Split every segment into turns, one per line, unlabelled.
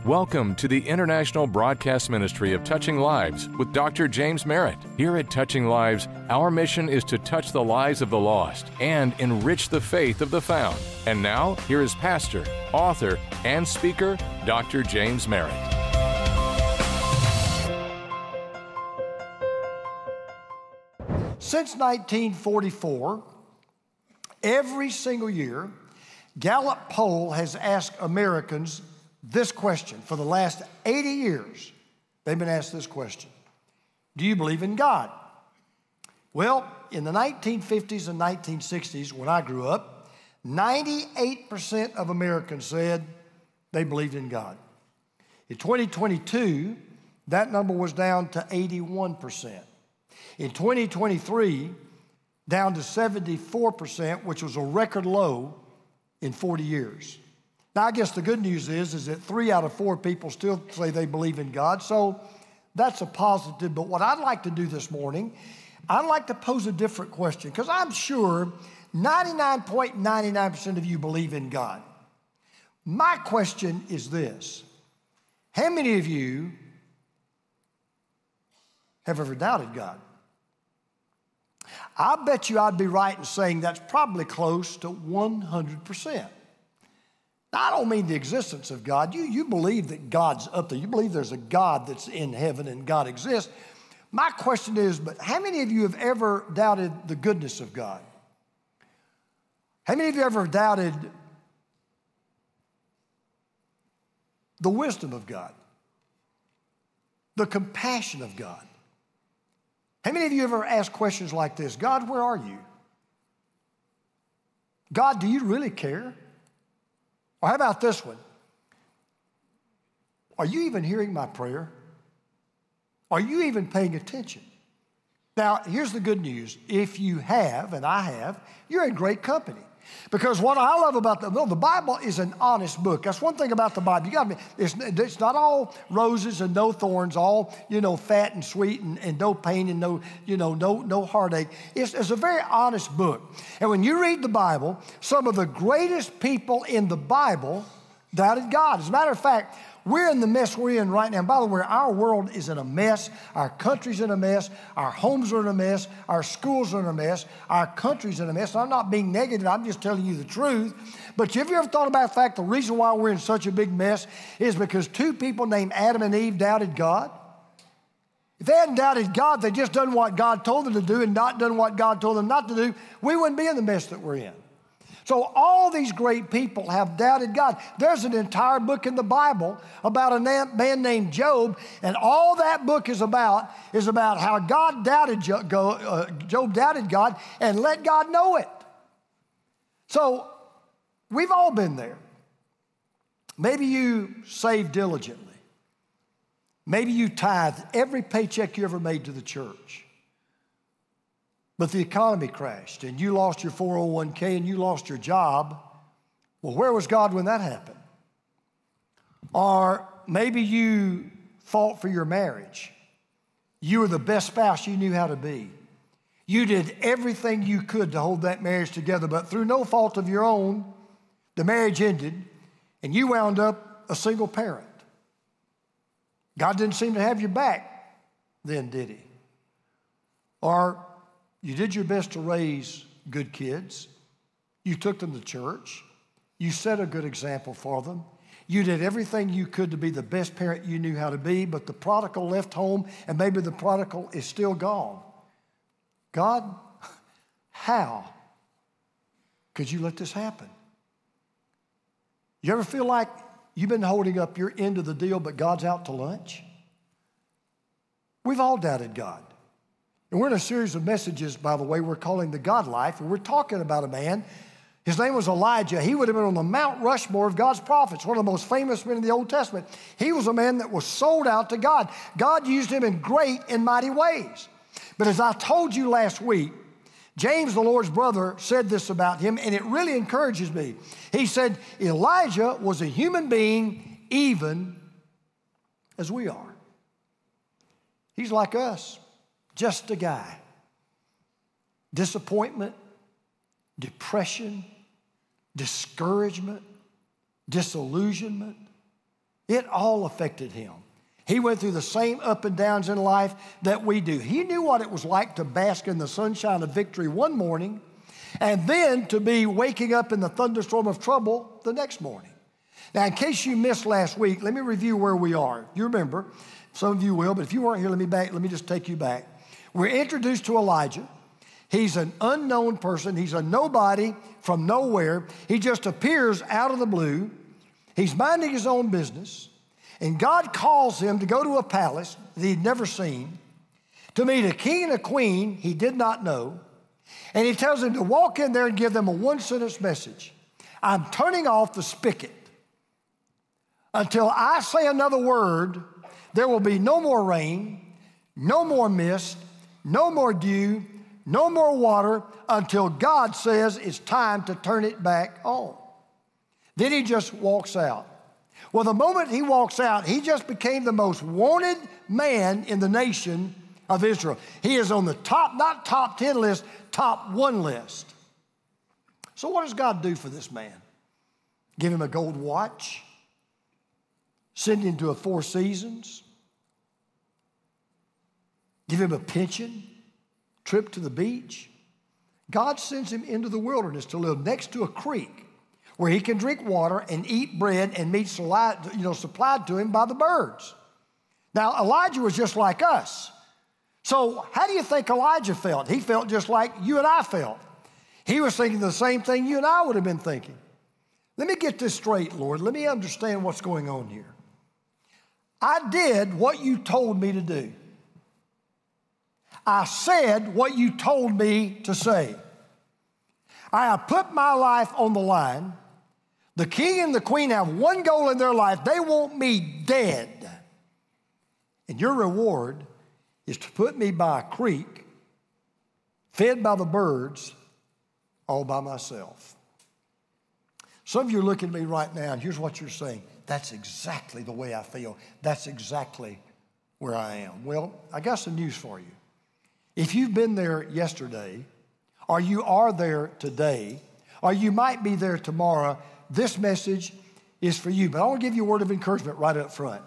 Welcome to the International Broadcast Ministry of Touching Lives with Dr. James Merritt. Here at Touching Lives, our mission is to touch the lives of the lost and enrich the faith of the found. And now, here is pastor, author, and speaker, Dr. James Merritt.
Since 1944, every single year, Gallup poll has asked Americans this question. For the last 80 years, they've been asked this question: do you believe in God? Well, in the 1950s and 1960s, when I grew up, 98% of Americans said they believed in God. In 2022, that number was down to 81%. In 2023, down to 74%, which was a record low in 40 years. Now, I guess the good news is that 3 out of 4 people still say they believe in God, so that's a positive. But what I'd like to do this morning, I'd like to pose a different question, because I'm sure 99.99% of you believe in God. My question is this: how many of you have ever doubted God? I bet you I'd be right in saying that's probably close to 100%. Now, I don't mean the existence of God. You believe that God's up there. You believe there's a God that's in heaven and God exists. My question is, but how many of you have ever doubted the goodness of God? How many of you ever doubted the wisdom of God? The compassion of God? How many of you ever asked questions like this: God, where are you? God, do you really care? Or how about this one? Are you even hearing my prayer? Are you even paying attention? Now, here's the good news. If you have, and I have, you're in great company. Because what I love about the Bible is an honest book. That's one thing about the Bible. You got it's not all roses and no thorns, all fat and sweet and no pain and no heartache. It's a very honest book. And when you read the Bible, some of the greatest people in the Bible doubted God. As a matter of fact, we're in the mess we're in right now. And by the way, our world is in a mess. Our country's in a mess. Our homes are in a mess. Our schools are in a mess. Our country's in a mess. I'm not being negative. I'm just telling you the truth. But have you ever thought about the fact the reason why we're in such a big mess is because 2 people named Adam and Eve doubted God? If they hadn't doubted God, they just done what God told them to do and not done what God told them not to do, we wouldn't be in the mess that we're in. So all these great people have doubted God. There's an entire book in the Bible about a man named Job, and all that book is about how God doubted Job doubted God and let God know it. So we've all been there. Maybe you saved diligently. Maybe you tithed every paycheck you ever made to the church. But the economy crashed and you lost your 401k and you lost your job. Well, where was God when that happened? Or maybe you fought for your marriage. You were the best spouse you knew how to be. You did everything you could to hold that marriage together, but through no fault of your own, the marriage ended and you wound up a single parent. God didn't seem to have your back then, did he? Or you did your best to raise good kids. You took them to church. You set a good example for them. You did everything you could to be the best parent you knew how to be, but the prodigal left home, and maybe the prodigal is still gone. God, how could you let this happen? You ever feel like you've been holding up your end of the deal, but God's out to lunch? We've all doubted God. And we're in a series of messages, by the way, we're calling The God Life, and we're talking about a man. His name was Elijah. He would have been on the Mount Rushmore of God's prophets, one of the most famous men in the Old Testament. He was a man that was sold out to God. God used him in great and mighty ways. But as I told you last week, James, the Lord's brother, said this about him, and it really encourages me. He said, Elijah was a human being even as we are. He's like us. Just a guy. Disappointment, depression, discouragement, disillusionment. It all affected him. He went through the same up and downs in life that we do. He knew what it was like to bask in the sunshine of victory one morning and then to be waking up in the thunderstorm of trouble the next morning. Now, in case you missed last week, let me review where we are. You remember, some of you will, but if you weren't here, let me just take you back. We're introduced to Elijah. He's an unknown person. He's a nobody from nowhere. He just appears out of the blue. He's minding his own business. And God calls him to go to a palace that he'd never seen, to meet a king and a queen he did not know. And he tells him to walk in there and give them a one-sentence message. I'm turning off the spigot. Until I say another word, there will be no more rain, no more mist, no more dew, no more water, until God says it's time to turn it back on. Then he just walks out. Well, the moment he walks out, he just became the most wanted man in the nation of Israel. He is on the top, not top 10 list, top 1 list. So what does God do for this man? Give him a gold watch? Send him to a 4 Seasons? Give him a pension? Trip to the beach? God sends him into the wilderness to live next to a creek where he can drink water and eat bread and meat supplied to him by the birds. Now, Elijah was just like us. So how do you think Elijah felt? He felt just like you and I felt. He was thinking the same thing you and I would have been thinking. Let me get this straight, Lord. Let me understand what's going on here. I did what you told me to do. I said what you told me to say. I have put my life on the line. The king and the queen have one goal in their life. They want me dead. And your reward is to put me by a creek, fed by the birds, all by myself. Some of you are looking at me right now, and here's what you're saying. That's exactly the way I feel. That's exactly where I am. Well, I got some news for you. If you've been there yesterday, or you are there today, or you might be there tomorrow, this message is for you. But I want to give you a word of encouragement right up front.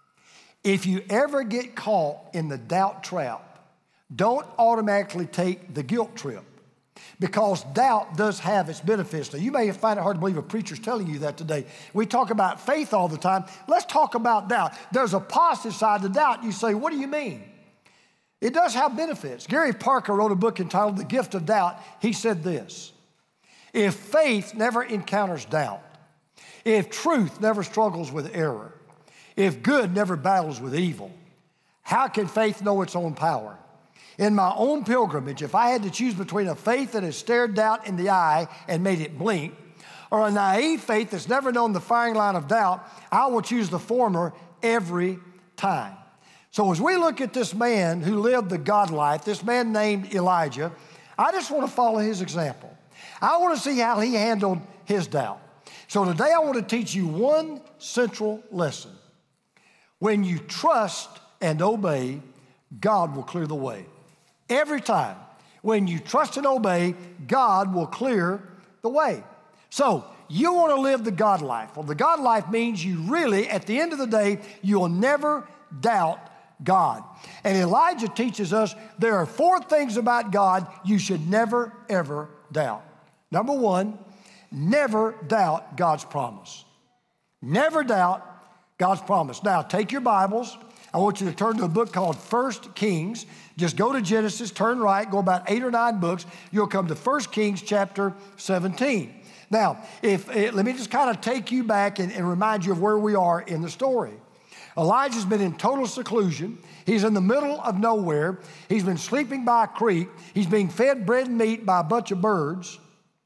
If you ever get caught in the doubt trap, don't automatically take the guilt trip, because doubt does have its benefits. Now, you may find it hard to believe a preacher's telling you that today. We talk about faith all the time. Let's talk about doubt. There's a positive side to doubt. You say, what do you mean? It does have benefits. Gary Parker wrote a book entitled The Gift of Doubt. He said this: if faith never encounters doubt, if truth never struggles with error, if good never battles with evil, how can faith know its own power? In my own pilgrimage, if I had to choose between a faith that has stared doubt in the eye and made it blink, or a naive faith that's never known the firing line of doubt, I will choose the former every time. So as we look at this man who lived the God life, this man named Elijah, I just want to follow his example. I want to see how he handled his doubt. So today I want to teach you one central lesson. When you trust and obey, God will clear the way. Every time. When you trust and obey, God will clear the way. So you want to live the God life. Well, the God life means you really, at the end of the day, you'll never doubt God. And Elijah teaches us there are 4 things about God you should never, ever doubt. Number 1, never doubt God's promise. Never doubt God's promise. Now, take your Bibles. I want you to turn to a book called 1 Kings. Just go to Genesis, turn right, go about 8 or 9 books. You'll come to 1 Kings chapter 17. Now, let me just kind of take you back and remind you of where we are in the story. Elijah's been in total seclusion. He's in the middle of nowhere. He's been sleeping by a creek. He's being fed bread and meat by a bunch of birds.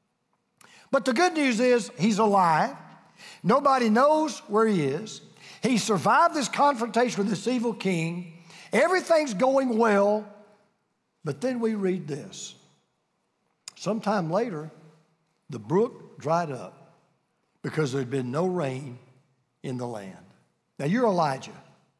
But the good news is he's alive. Nobody knows where he is. He survived this confrontation with this evil king. Everything's going well. But then we read this. Sometime later, the brook dried up because there'd been no rain in the land. Now, you're Elijah.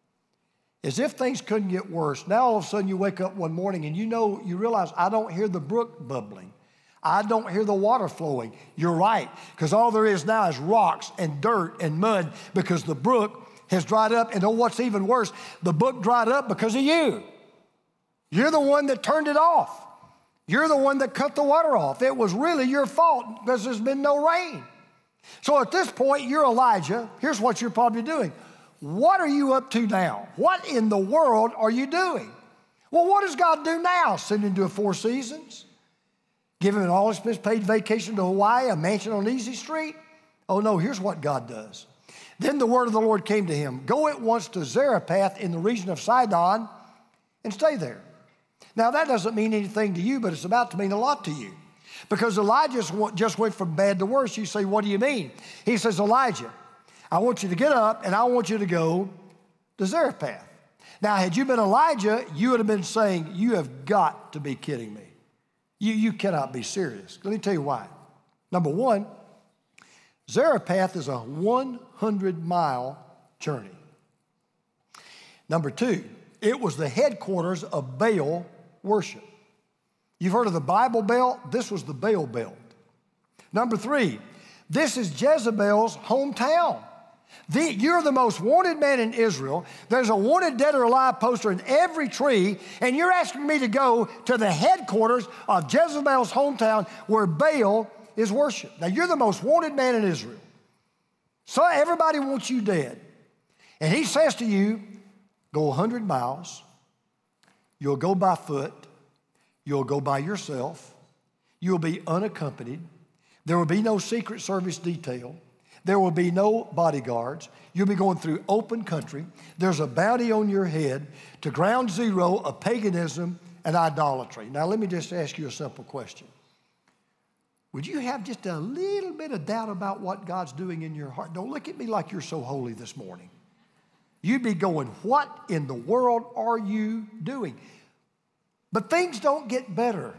As if things couldn't get worse. Now, all of a sudden, you wake up one morning and you realize, I don't hear the brook bubbling. I don't hear the water flowing. You're right, because all there is now is rocks and dirt and mud because the brook has dried up. And know what's even worse? The brook dried up because of you. You're the one that turned it off. You're the one that cut the water off. It was really your fault because there's been no rain. So at this point, you're Elijah. Here's what you're probably doing. What are you up to now? What in the world are you doing? Well, what does God do now? Send him to 4 seasons? Give him an all-expense paid vacation to Hawaii, a mansion on Easy Street? Oh no, here's what God does. Then the word of the Lord came to him. Go at once to Zarephath in the region of Sidon and stay there. Now that doesn't mean anything to you, but it's about to mean a lot to you. Because Elijah just went from bad to worse. You say, what do you mean? He says, Elijah, I want you to get up and I want you to go to Zarephath. Now, had you been Elijah, you would have been saying, you have got to be kidding me. You cannot be serious. Let me tell you why. Number one, Zarephath is a 100-mile journey. Number two, it was the headquarters of Baal worship. You've heard of the Bible Belt? This was the Baal Belt. Number three, this is Jezebel's hometown. You're the most wanted man in Israel. There's a wanted dead or alive poster in every tree, and you're asking me to go to the headquarters of Jezebel's hometown where Baal is worshiped. Now, you're the most wanted man in Israel. So everybody wants you dead. And he says to you, go 100 miles. You'll go by foot. You'll go by yourself. You'll be unaccompanied. There will be no Secret Service detail. There will be no bodyguards. You'll be going through open country. There's a bounty on your head to ground zero of paganism and idolatry. Now, let me just ask you a simple question. Would you have just a little bit of doubt about what God's doing in your heart? Don't look at me like you're so holy this morning. You'd be going, what in the world are you doing? But things don't get better.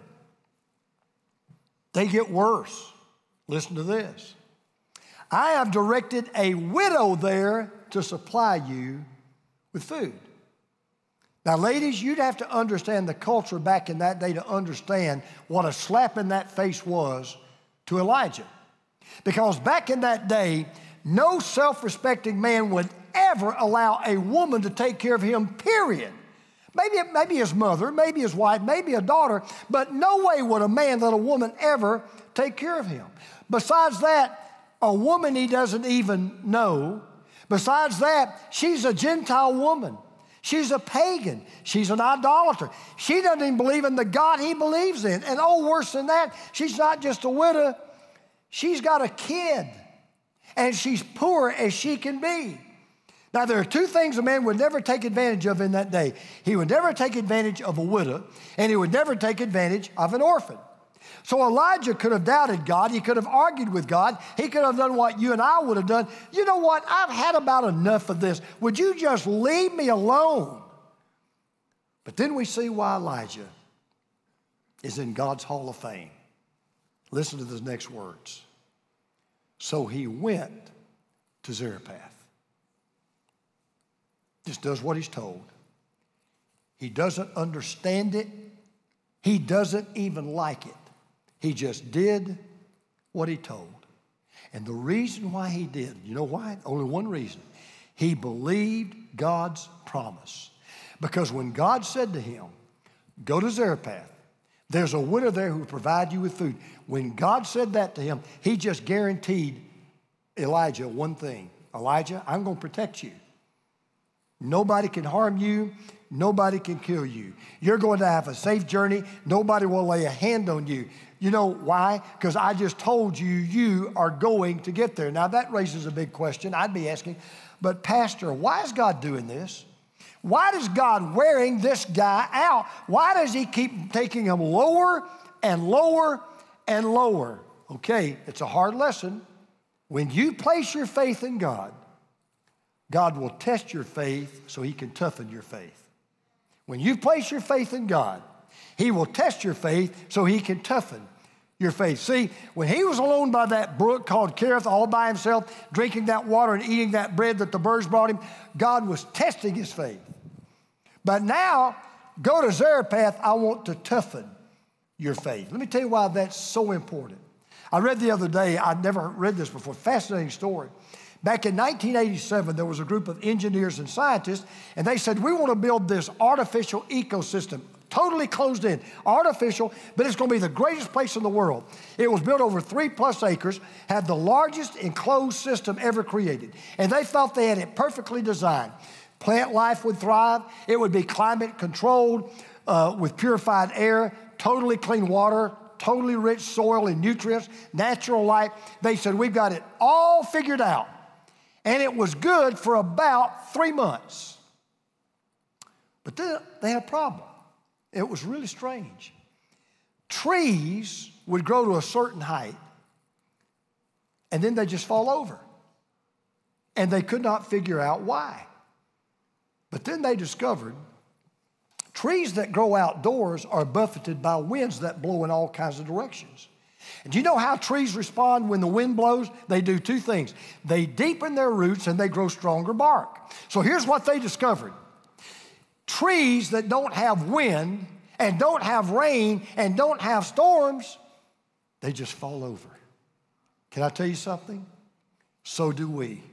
They get worse. Listen to this. I have directed a widow there to supply you with food. Now, ladies, you'd have to understand the culture back in that day to understand what a slap in that face was to Elijah. Because back in that day, no self-respecting man would ever allow a woman to take care of him, period. Maybe his mother, maybe his wife, maybe a daughter, but no way would a man let a woman ever take care of him. Besides that, a woman he doesn't even know. Besides that, she's a Gentile woman. She's a pagan. She's an idolater. She doesn't even believe in the God he believes in. And oh, worse than that, she's not just a widow. She's got a kid. And she's poor as she can be. Now, there are two things a man would never take advantage of in that day. He would never take advantage of a widow, and he would never take advantage of an orphan. So Elijah could have doubted God. He could have argued with God. He could have done what you and I would have done. You know what? I've had about enough of this. Would you just leave me alone? But then we see why Elijah is in God's Hall of Fame. Listen to the next words. So he went to Zarephath. Just does what he's told. He doesn't understand it. He doesn't even like it. He just did what he told. And the reason why he did, you know why? Only one reason. He believed God's promise. Because when God said to him, go to Zarephath, there's a widow there who will provide you with food. When God said that to him, he just guaranteed Elijah one thing. Elijah, I'm going to protect you. Nobody can harm you. Nobody can kill you. You're going to have a safe journey. Nobody will lay a hand on you. You know why? Because I just told you, you are going to get there. Now, that raises a big question. I'd be asking, but Pastor, why is God doing this? Why is God wearing this guy out? Why does he keep taking him lower and lower and lower? Okay, it's a hard lesson. When you place your faith in God, God will test your faith so he can toughen your faith. When you place your faith in God, he will test your faith so he can toughen your faith. See, when he was alone by that brook called Kerith, all by himself, drinking that water and eating that bread that the birds brought him, God was testing his faith. But now, go to Zarephath, I want to toughen your faith. Let me tell you why that's so important. I read the other day, I'd never read this before, fascinating story. Back in 1987, there was a group of engineers and scientists, and they said, we want to build this artificial ecosystem, totally closed in, artificial, but it's going to be the greatest place in the world. It was built over 3+ acres, had the largest enclosed system ever created, and they felt they had it perfectly designed. Plant life would thrive. It would be climate controlled with purified air, totally clean water, totally rich soil and nutrients, natural light. They said, we've got it all figured out. And it was good for about 3 months. But then they had a problem. It was really strange. Trees would grow to a certain height, and then they just fall over. And they could not figure out why. But then they discovered trees that grow outdoors are buffeted by winds that blow in all kinds of directions. And do you know how trees respond when the wind blows? They do 2 things. They deepen their roots and they grow stronger bark. So here's what they discovered. Trees that don't have wind and don't have rain and don't have storms, they just fall over. Can I tell you something? So do we.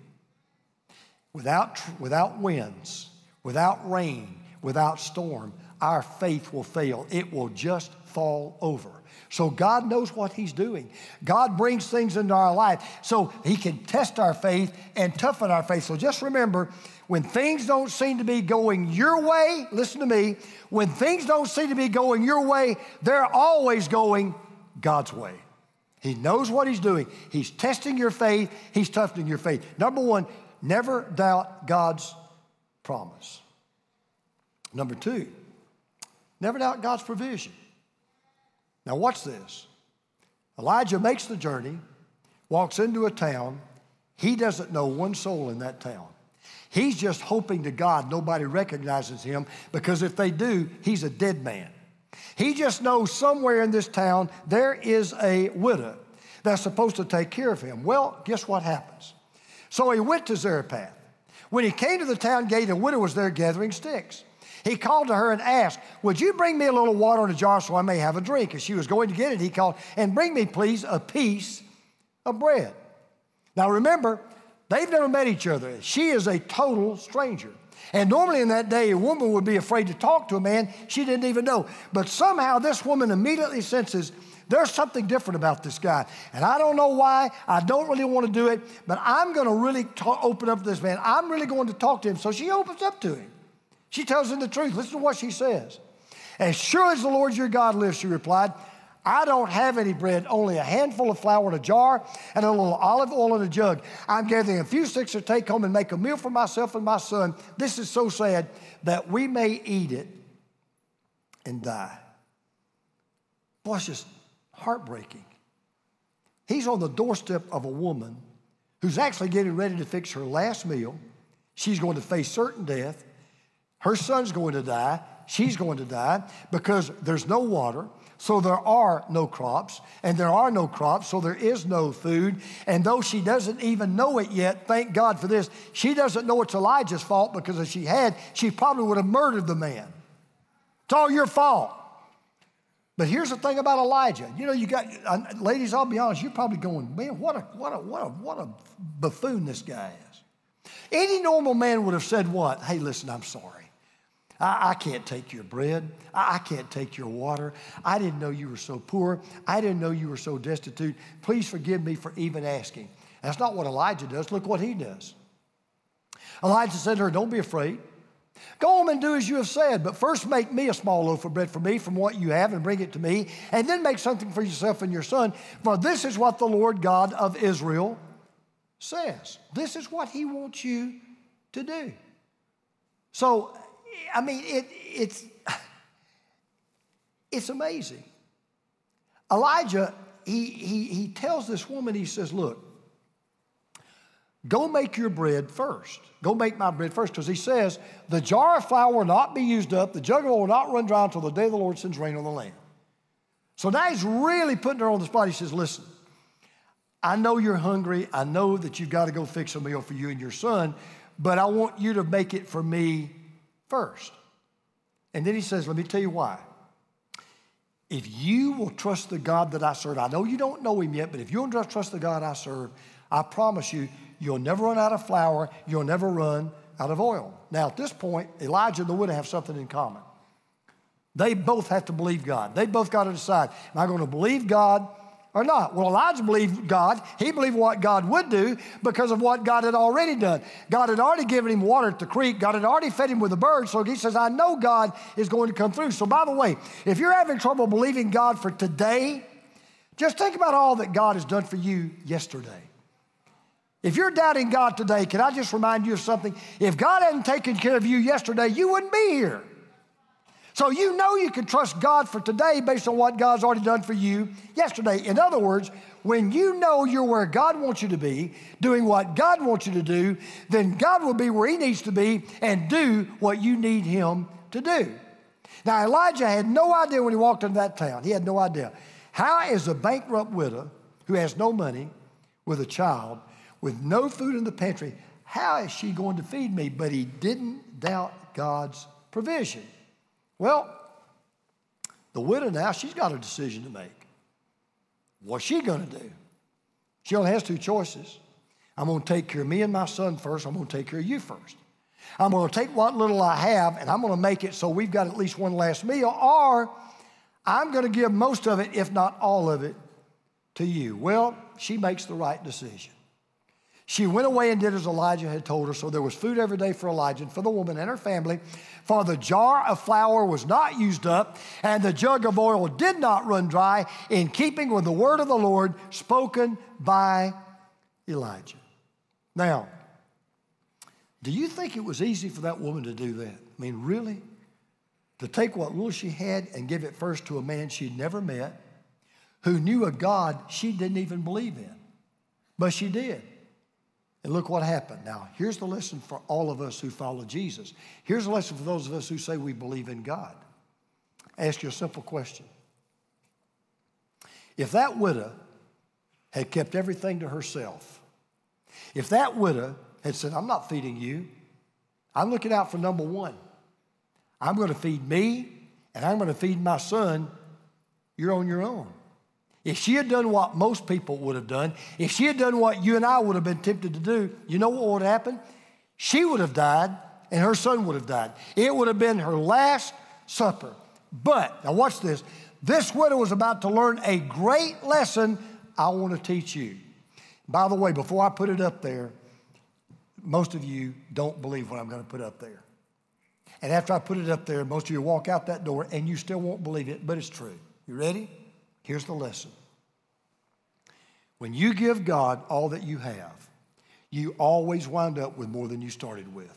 Without winds, without rain, without storm, our faith will fail. It will just fall over. So God knows what He's doing. God brings things into our life so He can test our faith and toughen our faith. So just remember, when things don't seem to be going your way, listen to me, when things don't seem to be going your way, they're always going God's way. He knows what He's doing. He's testing your faith. He's toughening your faith. Number 1, never doubt God's promise. Number 2, never doubt God's provision. Now watch this. Elijah makes the journey, walks into a town. He doesn't know one soul in that town. He's just hoping to God nobody recognizes him, because if they do, he's a dead man. He just knows somewhere in this town there is a widow that's supposed to take care of him. Well, guess what happens? So he went to Zarephath. When he came to the town gate, a widow was there gathering sticks. He called to her and asked, would you bring me a little water in a jar so I may have a drink? As she was going to get it, he called, and bring me, please, a piece of bread. Now remember, they've never met each other. She is a total stranger. And normally in that day, a woman would be afraid to talk to a man she didn't even know. But somehow this woman immediately senses there's something different about this guy. And I don't know why. I don't really want to do it. But I'm going to really open up to this man. I'm really going to talk to him. So she opens up to him. She tells him the truth. Listen to what she says. As sure as the Lord your God lives, she replied, I don't have any bread, only a handful of flour in a jar and a little olive oil in a jug. I'm gathering a few sticks to take home and make a meal for myself and my son. This is so sad that we may eat it and die. Boy, it's just heartbreaking. He's on the doorstep of a woman who's actually getting ready to fix her last meal. She's going to face certain death. Her son's going to die. She's going to die because there's no water. So there are no crops, and there are no crops, so there is no food. And though she doesn't even know it yet, thank God for this, she doesn't know it's Elijah's fault, because if she had, she probably would have murdered the man. It's all your fault. But here's the thing about Elijah. You know, you got, ladies, I'll be honest, you're probably going, man, what a buffoon this guy is. Any normal man would have said what? Hey, listen, I'm sorry. I can't take your bread. I can't take your water. I didn't know you were so poor. I didn't know you were so destitute. Please forgive me for even asking. That's not what Elijah does. Look what he does. Elijah said to her, don't be afraid. Go home and do as you have said, but first make me a small loaf of bread for me from what you have and bring it to me, and then make something for yourself and your son, for this is what the Lord God of Israel says. This is what he wants you to do. So, I mean, it's amazing. Elijah, he tells this woman, he says, look, go make your bread first. Go make my bread first, because he says, the jar of flour will not be used up, the jug of oil will not run dry until the day the Lord sends rain on the land. So now he's really putting her on the spot. He says, listen, I know you're hungry. I know that you've got to go fix a meal for you and your son, but I want you to make it for me first. And then he says, let me tell you why. If you will trust the God that I serve, I know you don't know him yet, but if you'll trust the God I serve, I promise you, you'll never run out of flour. You'll never run out of oil. Now, at this point, Elijah and the widow have something in common. They both have to believe God. They both got to decide, am I going to believe God or not? Well, Elijah believed God. He believed what God would do because of what God had already done. God had already given him water at the creek. God had already fed him with the birds. So he says, I know God is going to come through. So by the way, if you're having trouble believing God for today, just think about all that God has done for you yesterday. If you're doubting God today, can I just remind you of something? If God hadn't taken care of you yesterday, you wouldn't be here. So you know you can trust God for today based on what God's already done for you yesterday. In other words, when you know you're where God wants you to be, doing what God wants you to do, then God will be where he needs to be and do what you need him to do. Now, Elijah had no idea when he walked into that town. He had no idea. How is a bankrupt widow who has no money with a child, with no food in the pantry, how is she going to feed me? But he didn't doubt God's provision. Well, the widow now, she's got a decision to make. What's she going to do? She only has two choices. I'm going to take care of me and my son first. I'm going to take care of you first. I'm going to take what little I have, and I'm going to make it so we've got at least one last meal, or I'm going to give most of it, if not all of it, to you. Well, she makes the right decision. She went away and did as Elijah had told her, so there was food every day for Elijah and for the woman and her family, for the jar of flour was not used up, and the jug of oil did not run dry, in keeping with the word of the Lord spoken by Elijah. Now, do you think it was easy for that woman to do that? I mean, really? To take what little she had and give it first to a man she'd never met, who knew a God she didn't even believe in. But she did. And look what happened. Now, here's the lesson for all of us who follow Jesus. Here's a lesson for those of us who say we believe in God. I ask you a simple question. If that widow had kept everything to herself, if that widow had said, I'm not feeding you, I'm looking out for number one. I'm going to feed me, and I'm going to feed my son, you're on your own. If she had done what most people would have done, if she had done what you and I would have been tempted to do, you know what would happen? She would have died and her son would have died. It would have been her last supper. But, now watch this. This widow was about to learn a great lesson I want to teach you. By the way, before I put it up there, most of you don't believe what I'm going to put up there. And after I put it up there, most of you walk out that door and you still won't believe it, but it's true. You ready? Here's the lesson. When you give God all that you have, you always wind up with more than you started with.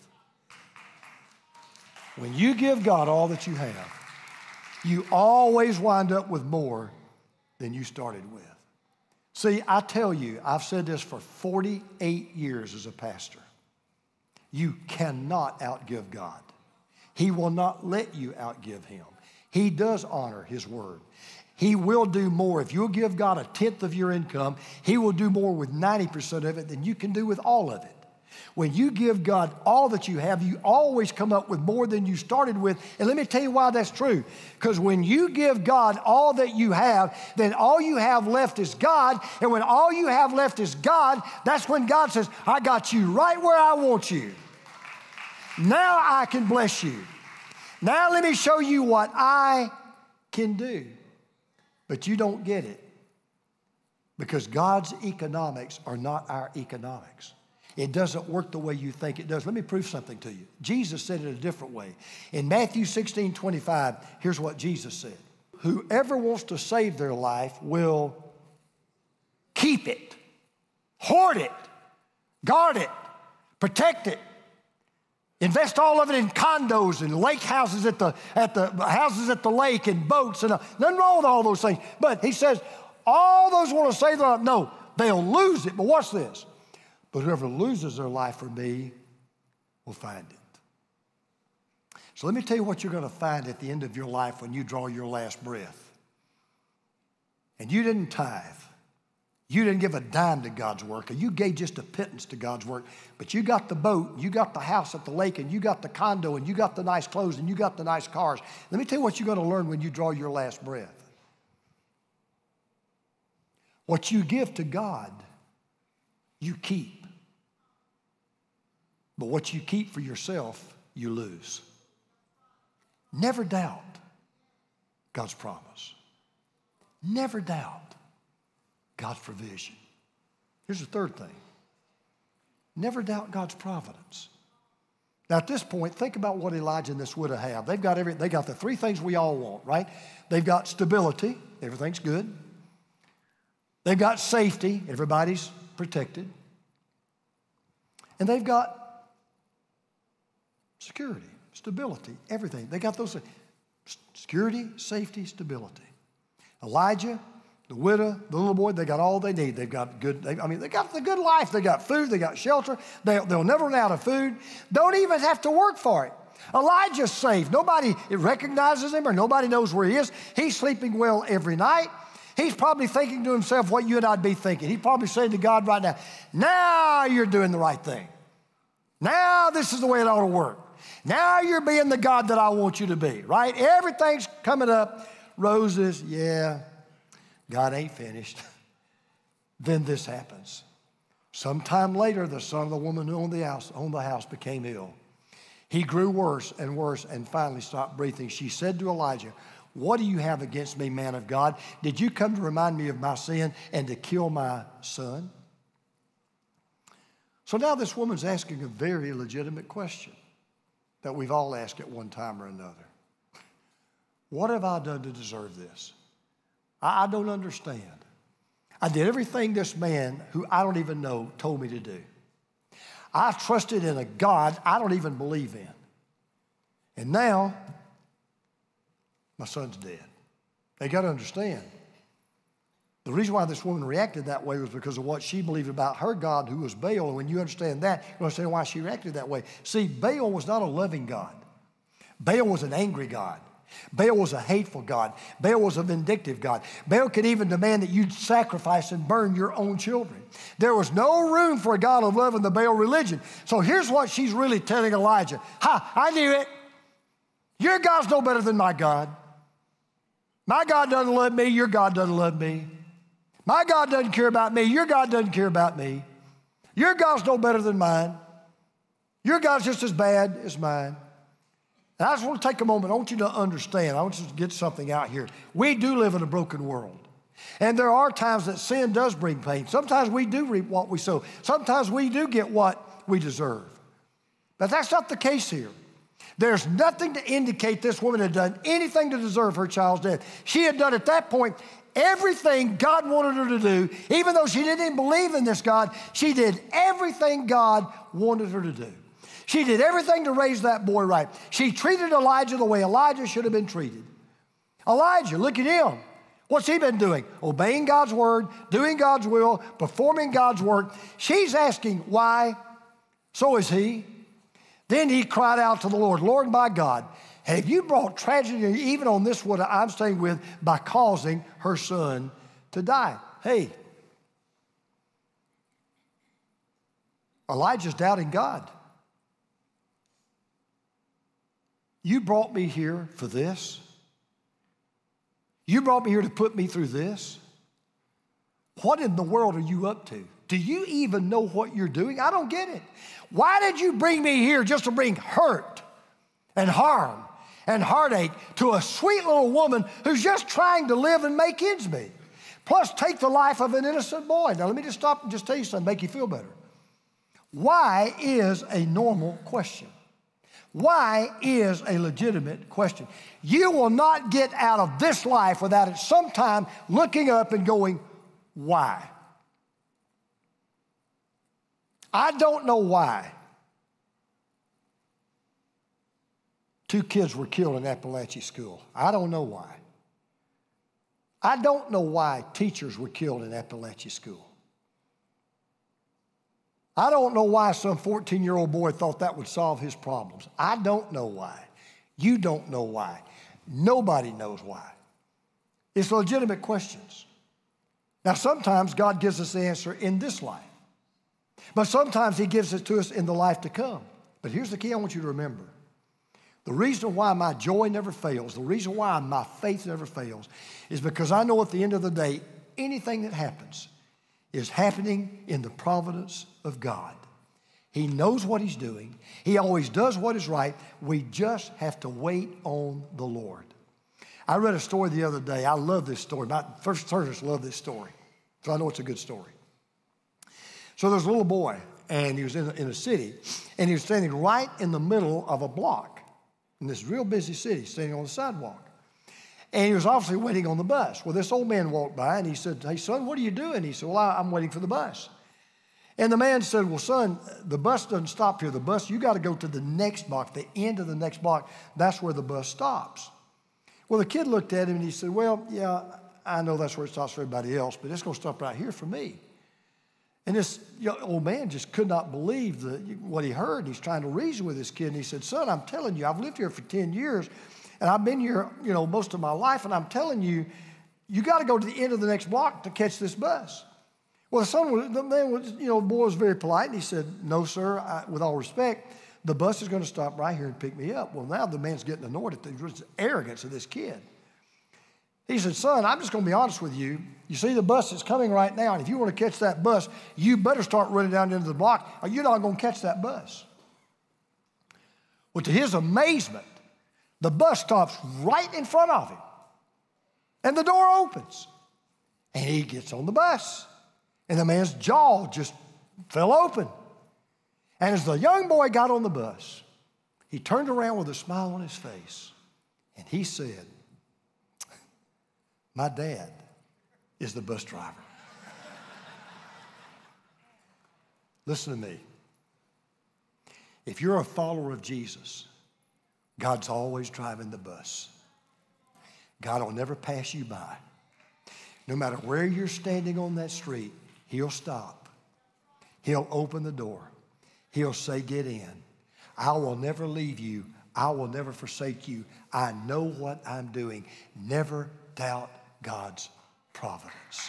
When you give God all that you have, you always wind up with more than you started with. See, I tell you, I've said this for 48 years as a pastor. You cannot outgive God. He will not let you outgive him. He does honor his word. He will do more. If you'll give God a tenth of your income, he will do more with 90% of it than you can do with all of it. When you give God all that you have, you always come up with more than you started with. And let me tell you why that's true. Because when you give God all that you have, then all you have left is God. And when all you have left is God, that's when God says, I got you right where I want you. Now I can bless you. Now let me show you what I can do. But you don't get it because God's economics are not our economics. It doesn't work the way you think it does. Let me prove something to you. Jesus said it a different way. In Matthew 16:25, here's what Jesus said. Whoever wants to save their life will keep it, hoard it, guard it, protect it. Invest all of it in condos and lake houses at the houses at the lake and boats and nothing wrong with all those things. But he says, all those want to save their life. No, they'll lose it. But watch this. But whoever loses their life for me will find it. So let me tell you what you're going to find at the end of your life when you draw your last breath. And you didn't tithe. You didn't give a dime to God's work, or you gave just a pittance to God's work, but you got the boat, and you got the house at the lake, and you got the condo, and you got the nice clothes, and you got the nice cars. Let me tell you what you're going to learn when you draw your last breath. What you give to God, you keep. But what you keep for yourself, you lose. Never doubt God's promise. Never doubt God's provision. Here's the third thing. Never doubt God's providence. Now at this point, think about what Elijah and this widow have. They got the three things we all want, right? They've got stability, everything's good. They've got safety, everybody's protected. And they've got security, stability, everything. They got those things. Security, safety, stability. Elijah, the widow, the little boy, they got all they need. They've got they got the good life. They got food, they got shelter. They'll never run out of food. Don't even have to work for it. Elijah's safe. Nobody recognizes him or nobody knows where he is. He's sleeping well every night. He's probably thinking to himself what you and I'd be thinking. He's probably saying to God right now you're doing the right thing. Now this is the way it ought to work. Now you're being the God that I want you to be, right? Everything's coming up. Roses, yeah, God ain't finished. Then this happens. Sometime later, the son of the woman who owned the house became ill. He grew worse and worse and finally stopped breathing. She said to Elijah, "What do you have against me, man of God? Did you come to remind me of my sin and to kill my son?" So now this woman's asking a very legitimate question that we've all asked at one time or another. What have I done to deserve this? I don't understand. I did everything this man, who I don't even know, told me to do. I trusted in a God I don't even believe in. And now, my son's dead. They got to understand. The reason why this woman reacted that way was because of what she believed about her God, who was Baal. And when you understand that, you understand why she reacted that way. See, Baal was not a loving God. Baal was an angry God. Baal was a hateful God. Baal was a vindictive God. Baal could even demand that you'd sacrifice and burn your own children. There was no room for a God of love in the Baal religion. So here's what she's really telling Elijah. I knew it. Your God's no better than my God. My God doesn't love me. Your God doesn't love me. My God doesn't care about me. Your God doesn't care about me. Your God's no better than mine. Your God's just as bad as mine. And I just want to take a moment. I want you to understand. I want you to get something out here. We do live in a broken world. And there are times that sin does bring pain. Sometimes we do reap what we sow. Sometimes we do get what we deserve. But that's not the case here. There's nothing to indicate this woman had done anything to deserve her child's death. She had done at that point everything God wanted her to do. Even though she didn't even believe in this God, she did everything God wanted her to do. She did everything to raise that boy right. She treated Elijah the way Elijah should have been treated. Elijah, look at him. What's he been doing? Obeying God's word, doing God's will, performing God's work. She's asking why. So is he. Then he cried out to the Lord, Lord my God, have you brought tragedy even on this one I'm staying with by causing her son to die? Hey, Elijah's doubting God. You brought me here for this? You brought me here to put me through this? What in the world are you up to? Do you even know what you're doing? I don't get it. Why did you bring me here just to bring hurt and harm and heartache to a sweet little woman who's just trying to live and make ends meet? Plus, take the life of an innocent boy. Now, let me just stop and just tell you something, make you feel better. Why is a normal question? Why is a legitimate question? You will not get out of this life without at some time looking up and going, why? I don't know why 2 kids were killed in Appalachia school. I don't know why. I don't know why teachers were killed in Appalachia school. I don't know why some 14-year-old boy thought that would solve his problems. I don't know why. You don't know why. Nobody knows why. It's legitimate questions. Now, sometimes God gives us the answer in this life. But sometimes he gives it to us in the life to come. But here's the key I want you to remember. The reason why my joy never fails, the reason why my faith never fails, is because I know at the end of the day, anything that happens, is happening in the providence of God. He knows what he's doing. He always does what is right. We just have to wait on the Lord. I read a story the other day. I love this story. My first service loved this story, so I know it's a good story. So there's a little boy, and he was in a city, and he was standing right in the middle of a block in this real busy city, standing on the sidewalk. And he was obviously waiting on the bus. Well, this old man walked by, and he said, "Hey, son, what are you doing?" He said, "Well, I'm waiting for the bus." And the man said, "Well, son, the bus doesn't stop here. The bus, you got to go to the next block, the end of the next block. That's where the bus stops." Well, the kid looked at him, and he said, "Well, yeah, I know that's where it stops for everybody else, but it's going to stop right here for me." And this old man just could not believe what he heard. He's trying to reason with this kid, and he said, "Son, I'm telling you, I've lived here for 10 years, and I've been here, most of my life, and I'm telling you, you got to go to the end of the next block to catch this bus." Well, the boy was very polite, and he said, "No, sir, with all respect, the bus is going to stop right here and pick me up." Well, now the man's getting annoyed at the arrogance of this kid. He said, "Son, I'm just going to be honest with you. You see the bus is coming right now, and if you want to catch that bus, you better start running down into the block, or you're not going to catch that bus." Well, to his amazement, the bus stops right in front of him, and the door opens, and he gets on the bus, and the man's jaw just fell open. And as the young boy got on the bus, he turned around with a smile on his face, and he said, "My dad is the bus driver." Listen to me. If you're a follower of Jesus, God's always driving the bus. God will never pass you by. No matter where you're standing on that street, he'll stop. He'll open the door. He'll say, "Get in. I will never leave you. I will never forsake you. I know what I'm doing." Never doubt God's providence.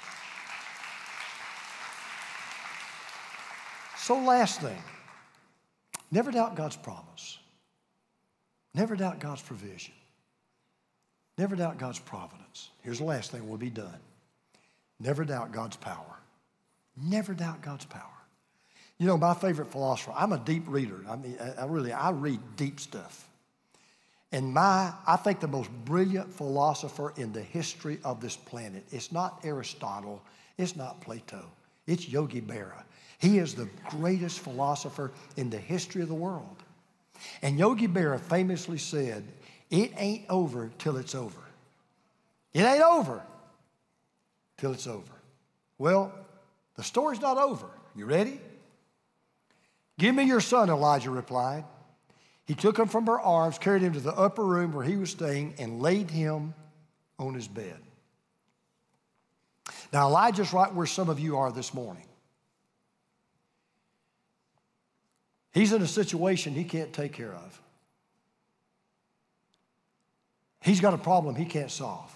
So last thing, never doubt God's promise. Never doubt God's provision. Never doubt God's providence. Here's the last thing, we'll be done. Never doubt God's power. Never doubt God's power. My favorite philosopher, I'm a deep reader. I read deep stuff. And I think the most brilliant philosopher in the history of this planet, it's not Aristotle, it's not Plato, it's Yogi Berra. He is the greatest philosopher in the history of the world. And Yogi Berra famously said, "It ain't over till it's over." It ain't over till it's over. Well, the story's not over. You ready? "Give me your son," Elijah replied. He took him from her arms, carried him to the upper room where he was staying, and laid him on his bed. Now, Elijah's right where some of you are this morning. He's in a situation he can't take care of. He's got a problem he can't solve.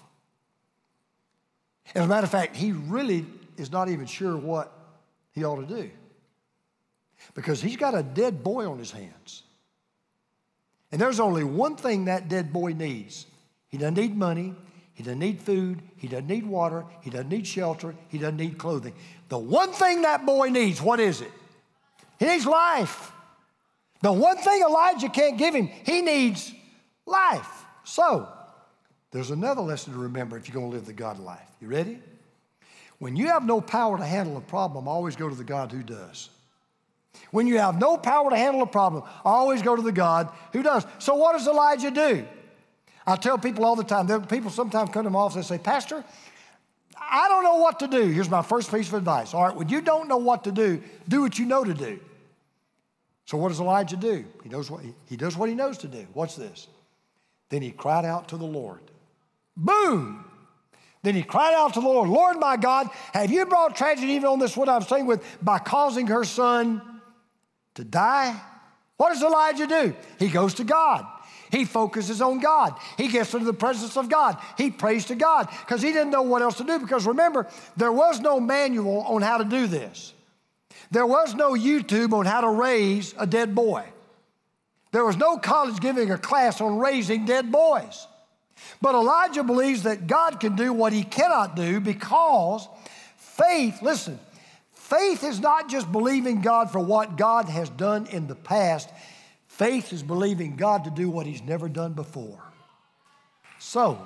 As a matter of fact, he really is not even sure what he ought to do, because he's got a dead boy on his hands. And there's only one thing that dead boy needs. He doesn't need money. He doesn't need food. He doesn't need water. He doesn't need shelter. He doesn't need clothing. The one thing that boy needs, what is it? He needs life. The one thing Elijah can't give him, he needs life. So, there's another lesson to remember if you're going to live the God life. You ready? When you have no power to handle a problem, always go to the God who does. When you have no power to handle a problem, always go to the God who does. So what does Elijah do? I tell people all the time, people sometimes come to my office and say, "Pastor, I don't know what to do." Here's my first piece of advice. All right, when you don't know what to do what you know to do. So what does Elijah do? He does what he knows to do. Watch this. Then he cried out to the Lord. Boom! Then he cried out to the Lord, "Lord my God, have you brought tragedy even on this one I'm staying with by causing her son to die?" What does Elijah do? He goes to God. He focuses on God. He gets into the presence of God. He prays to God because he didn't know what else to do, because remember, there was no manual on how to do this. There was no YouTube on how to raise a dead boy. There was no college giving a class on raising dead boys. But Elijah believes that God can do what he cannot do, because Faith, listen, faith is not just believing God for what God has done in the past. Faith is believing God to do what he's never done before. So,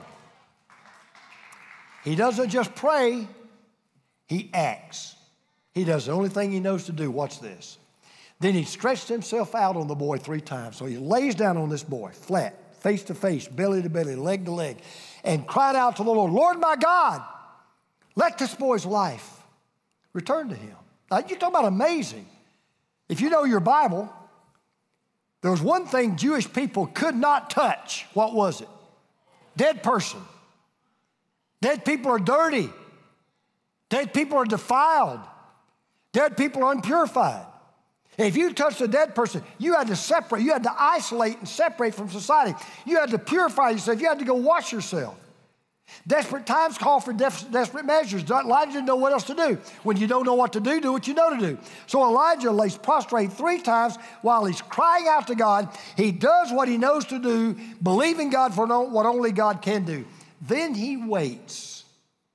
he doesn't just pray, he acts. He does the only thing he knows to do. Watch this. Then he stretched himself out on the boy 3 times. So he lays down on this boy, flat, face to face, belly to belly, leg to leg, and cried out to the Lord, Lord my God, let this boy's life return to him. Now, you talk about amazing. If you know your Bible, there was one thing Jewish people could not touch. What was it? Dead person. Dead people are dirty. Dead people are defiled. Dead people are unpurified. If you touched a dead person, you had to separate. You had to isolate and separate from society. You had to purify yourself. You had to go wash yourself. Desperate times call for desperate measures. Elijah didn't know what else to do. When you don't know what to do what you know to do. So Elijah lays prostrate 3 times while he's crying out to God. He does what he knows to do, believing God for what only God can do. Then he waits.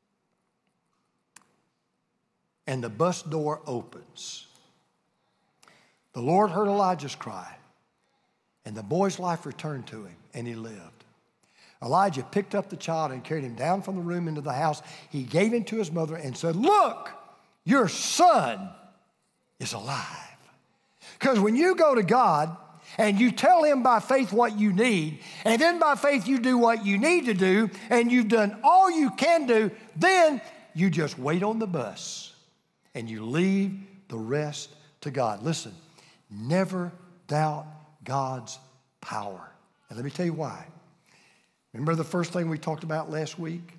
And the bus door opens. The Lord heard Elijah's cry, and the boy's life returned to him, and he lived. Elijah picked up the child and carried him down from the room into the house. He gave him to his mother and said, look, your son is alive. Because when you go to God and you tell him by faith what you need, and then by faith you do what you need to do, and you've done all you can do, then you just wait on the bus and you leave the rest to God. Listen, never doubt God's power. And let me tell you why. Remember the first thing we talked about last week?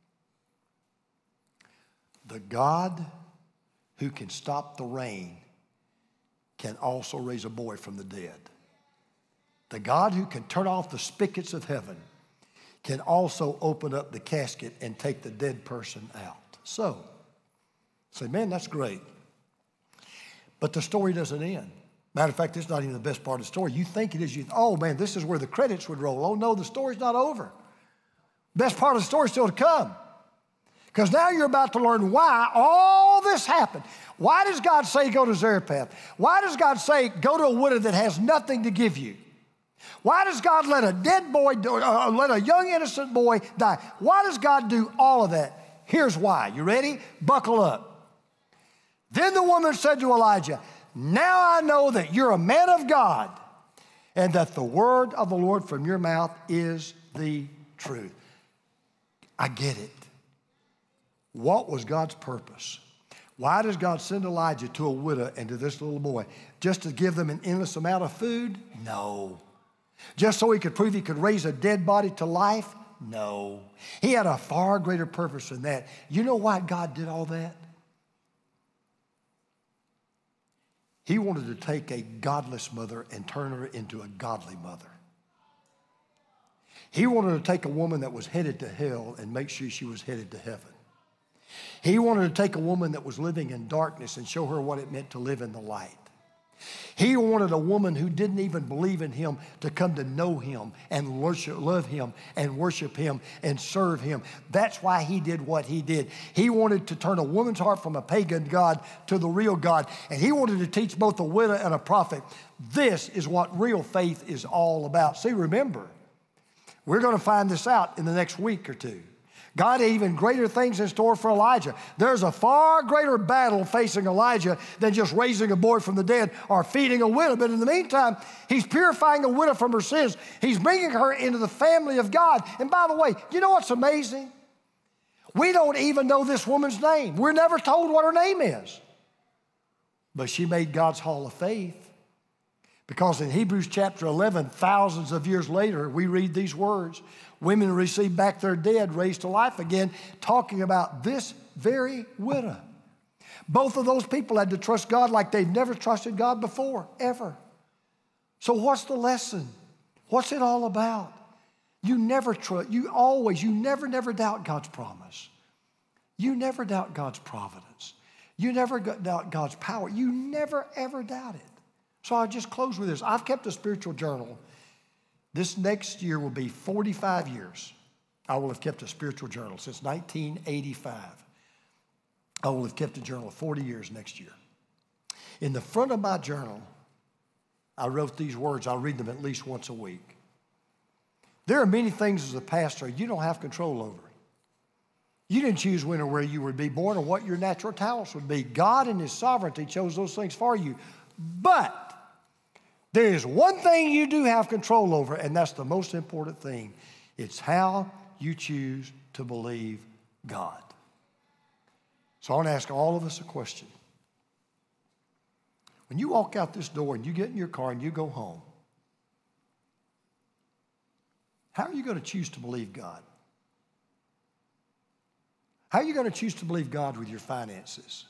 The God who can stop the rain can also raise a boy from the dead. The God who can turn off the spigots of heaven can also open up the casket and take the dead person out. So, say, man, that's great. But the story doesn't end. Matter of fact, it's not even the best part of the story. You think it is. Oh, man, this is where the credits would roll. Oh, no, the story's not over. Best part of the story is still to come. Because now you're about to learn why all this happened. Why does God say go to Zarephath? Why does God say go to a widow that has nothing to give you? Why does God let a dead boy, let a young innocent boy die? Why does God do all of that? Here's why. You ready? Buckle up. Then the woman said to Elijah, now I know that you're a man of God and that the word of the Lord from your mouth is the truth. I get it. What was God's purpose? Why does God send Elijah to a widow and to this little boy? Just to give them an endless amount of food? No. Just so he could prove he could raise a dead body to life? No. He had a far greater purpose than that. You know why God did all that? He wanted to take a godless mother and turn her into a godly mother. He wanted to take a woman that was headed to hell and make sure she was headed to heaven. He wanted to take a woman that was living in darkness and show her what it meant to live in the light. He wanted a woman who didn't even believe in him to come to know him and love him and worship him and serve him. That's why he did what he did. He wanted to turn a woman's heart from a pagan God to the real God. And he wanted to teach both a widow and a prophet. This is what real faith is all about. See, remember, we're going to find this out in the next week or two. God had even greater things in store for Elijah. There's a far greater battle facing Elijah than just raising a boy from the dead or feeding a widow. But in the meantime, he's purifying a widow from her sins. He's bringing her into the family of God. And by the way, you know what's amazing? We don't even know this woman's name. We're never told what her name is. But she made God's hall of faith. Because in Hebrews chapter 11, thousands of years later, we read these words. Women receive back their dead, raised to life again, talking about this very widow. Both of those people had to trust God like they've never trusted God before, ever. So what's the lesson? What's it all about? You never trust, you never doubt God's promise. You never doubt God's providence. You never doubt God's power. You never, ever doubt it. So I'll just close with this. I've kept a spiritual journal. This next year will be 45 years. I will have kept a spiritual journal since 1985. I will have kept a journal of 40 years next year. In the front of my journal, I wrote these words. I'll read them at least once a week. There are many things as a pastor you don't have control over. You didn't choose when or where you would be born or what your natural talents would be. God in His sovereignty chose those things for you. But there is one thing you do have control over, and that's the most important thing. It's how you choose to believe God. So I want to ask all of us a question. When you walk out this door and you get in your car and you go home, how are you going to choose to believe God? How are you going to choose to believe God with your finances?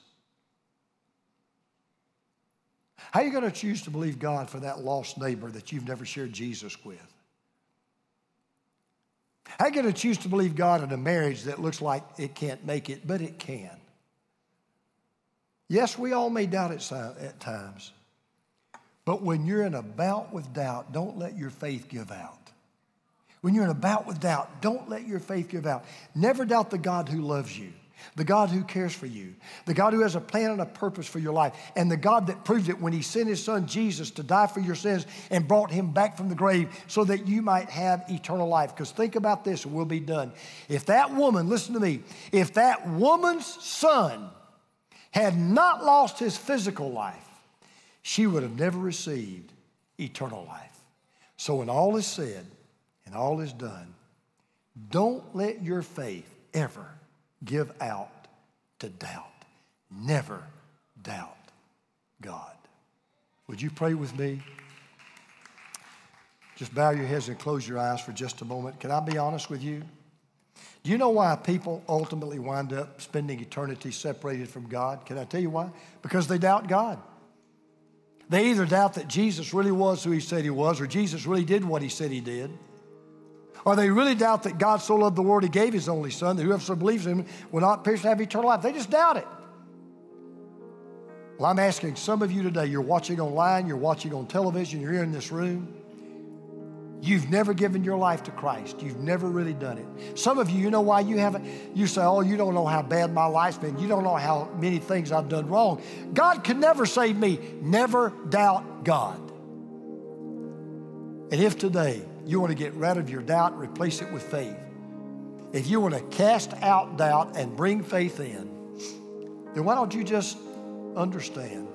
How are you going to choose to believe God for that lost neighbor that you've never shared Jesus with? How are you going to choose to believe God in a marriage that looks like it can't make it, but it can? Yes, we all may doubt it at times. But when you're in a bout with doubt, don't let your faith give out. When you're in a bout with doubt, don't let your faith give out. Never doubt the God who loves you, the God who cares for you, the God who has a plan and a purpose for your life, and the God that proved it when He sent His Son Jesus to die for your sins and brought Him back from the grave so that you might have eternal life. Because think about this and we'll be done. If that woman, listen to me, if that woman's son had not lost his physical life, she would have never received eternal life. So when all is said and all is done, don't let your faith ever give out to doubt. Never doubt God. Would you pray with me? Just bow your heads and close your eyes for just a moment. Can I be honest with you? Do you know why people ultimately wind up spending eternity separated from God? Can I tell you why? Because they doubt God. They either doubt that Jesus really was who He said He was, or Jesus really did what He said He did. Or they really doubt that God so loved the world He gave His only Son, that whoever believes in Him will not perish and have eternal life. They just doubt it. Well, I'm asking some of you today, you're watching online, you're watching on television, you're here in this room. You've never given your life to Christ. You've never really done it. Some of you, you know why you haven't? You say, oh, you don't know how bad my life's been. You don't know how many things I've done wrong. God could never save me. Never doubt God. And if today you want to get rid of your doubt and replace it with faith, if you want to cast out doubt and bring faith in, then why don't you just understand?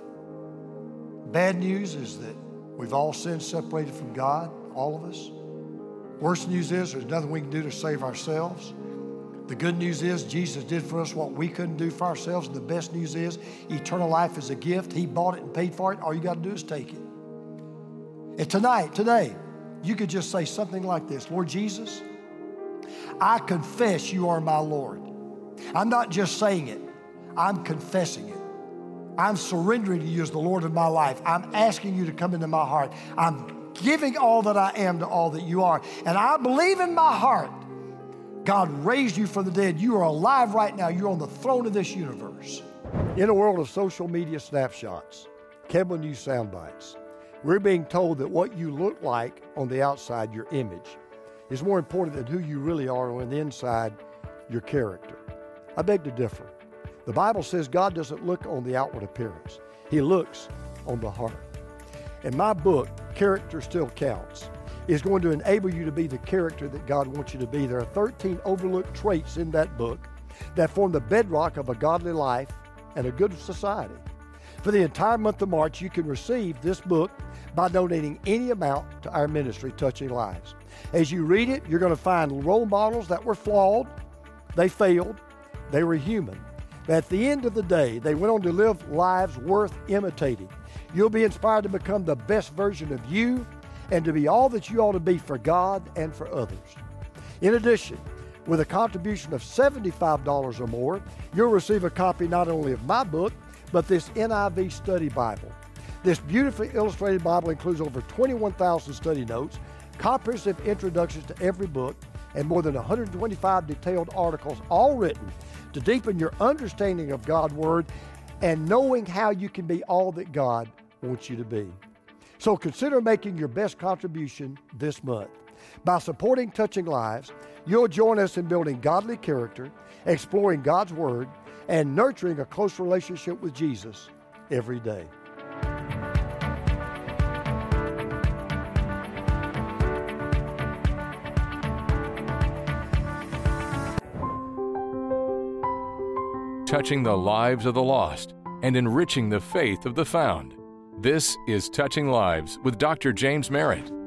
Bad news is that we've all sinned, separated from God. All of us. Worst news is there's nothing we can do to save ourselves. The good news is Jesus did for us what we couldn't do for ourselves. And the best news is eternal life is a gift. He bought it and paid for it. All you got to do is take it. And today, you could just say something like this. Lord Jesus, I confess you are my Lord. I'm not just saying it. I'm confessing it. I'm surrendering to you as the Lord of my life. I'm asking you to come into my heart. I'm giving all that I am to all that you are. And I believe in my heart, God raised you from the dead. You are alive right now. You're on the throne of this universe. In a world of social media snapshots, cable news sound bites, we're being told that what you look like on the outside, your image, is more important than who you really are on the inside, your character. I beg to differ. The Bible says God doesn't look on the outward appearance. He looks on the heart. In my book, Character Still Counts, is going to enable you to be the character that God wants you to be. There are 13 overlooked traits in that book that form the bedrock of a godly life and a good society. For the entire month of March, you can receive this book by donating any amount to our ministry, Touching Lives. As you read it, you're going to find role models that were flawed, they failed, they were human. But at the end of the day, they went on to live lives worth imitating. You'll be inspired to become the best version of you and to be all that you ought to be for God and for others. In addition, with a contribution of $75 or more, you'll receive a copy not only of my book, but this NIV study Bible. This beautifully illustrated Bible includes over 21,000 study notes, comprehensive introductions to every book, and more than 125 detailed articles, all written to deepen your understanding of God's Word and knowing how you can be all that God wants you to be. So consider making your best contribution this month. By supporting Touching Lives, you'll join us in building godly character, exploring God's Word, and nurturing a close relationship with Jesus every day.
Touching the lives of the lost and enriching the faith of the found. This is Touching Lives with Dr. James Merritt.